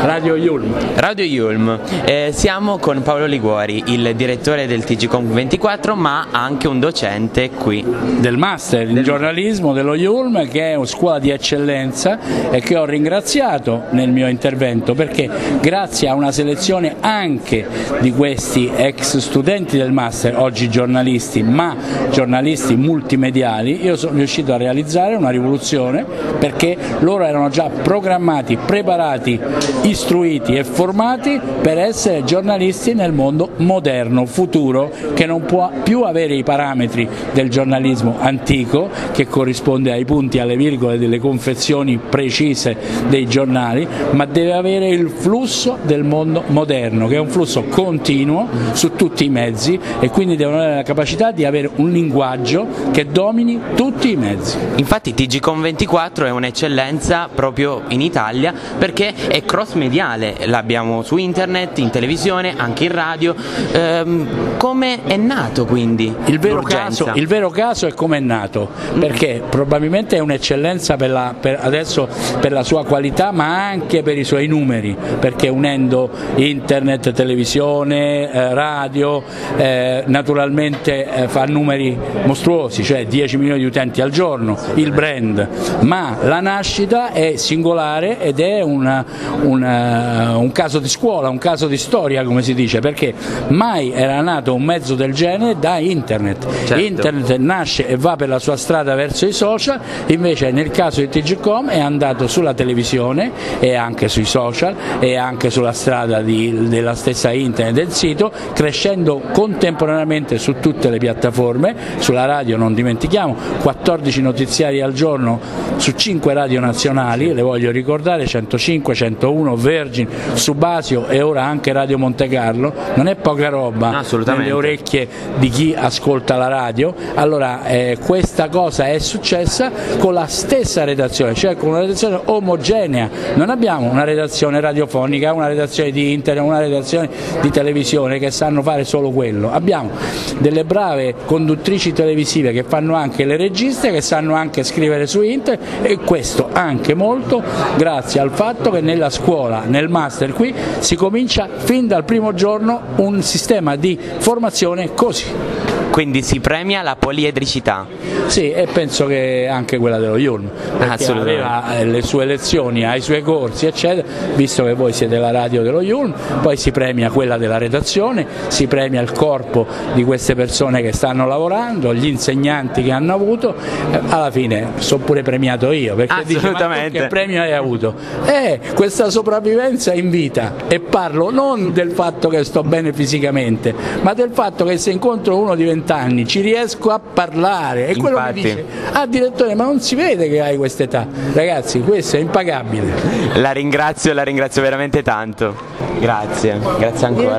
Radio Yulm. Radio Yulm, siamo con Paolo Liguori, il direttore del TGConf24, ma anche un docente qui. Del Master in giornalismo dello Yulm, che è una scuola di eccellenza e che ho ringraziato nel mio intervento, perché grazie a una selezione anche di questi ex studenti del Master, oggi giornalisti, ma giornalisti multimediali, io sono riuscito a realizzare una rivoluzione, perché loro erano già programmati, preparati, istruiti e formati per essere giornalisti nel mondo moderno, futuro, che non può più avere i parametri del giornalismo antico, che corrisponde ai punti, alle virgole delle confezioni precise dei giornali, ma deve avere il flusso del mondo moderno, che è un flusso continuo su tutti i mezzi, e quindi devono avere la capacità di avere un linguaggio che domini tutti i mezzi. Infatti TGConf24 è un'eccellenza proprio in Italia, perché è cross mediale, l'abbiamo su internet, in televisione, anche in radio. Come è nato quindi il vero caso è come è nato, perché probabilmente è un'eccellenza adesso per la sua qualità, ma anche per i suoi numeri, perché unendo internet, televisione, radio, naturalmente fa numeri mostruosi, cioè 10 milioni di utenti al giorno, il brand, ma la nascita è singolare ed è un caso di scuola, un caso di storia, come si dice, perché mai era nato un mezzo del genere da internet. Certo. Internet nasce e va per la sua strada verso i social, invece nel caso di TGCom è andato sulla televisione e anche sui social e anche sulla strada della stessa internet, del sito, crescendo contemporaneamente su tutte le piattaforme. Sulla radio non dimentichiamo, 14 notiziari al giorno su 5 radio nazionali, le voglio ricordare, 105, 101, Virgin, Subasio e ora anche Radio Monte Carlo. Non è poca roba nelle orecchie di chi ascolta la radio. Allora questa cosa è successa con la stessa redazione, cioè con una redazione omogenea. Non abbiamo una redazione radiofonica, una redazione di internet, una redazione di televisione che sanno fare solo quello. Abbiamo delle brave conduttrici televisive che fanno anche le registe, che sanno anche scrivere su internet, e questo anche molto grazie al fatto che nella scuola, nel master qui, si comincia fin dal primo giorno un sistema di formazione così. Quindi si premia la poliedricità. Sì, e penso che anche quella dello Yulm, perché aveva le sue lezioni, ha i suoi corsi eccetera, visto che voi siete la radio dello Yulm, poi si premia quella della redazione, si premia il corpo di queste persone che stanno lavorando, gli insegnanti che hanno avuto, alla fine sono pure premiato io, perché dice, ma che premio hai avuto? Questa sopravvivenza in vita, e parlo non del fatto che sto bene fisicamente, ma del fatto che se incontro uno di 20 anni ci riesco a parlare, e quello mi dice: ah, direttore, ma non si vede che hai quest'età. Ragazzi, questo è impagabile. La ringrazio veramente tanto. Grazie ancora.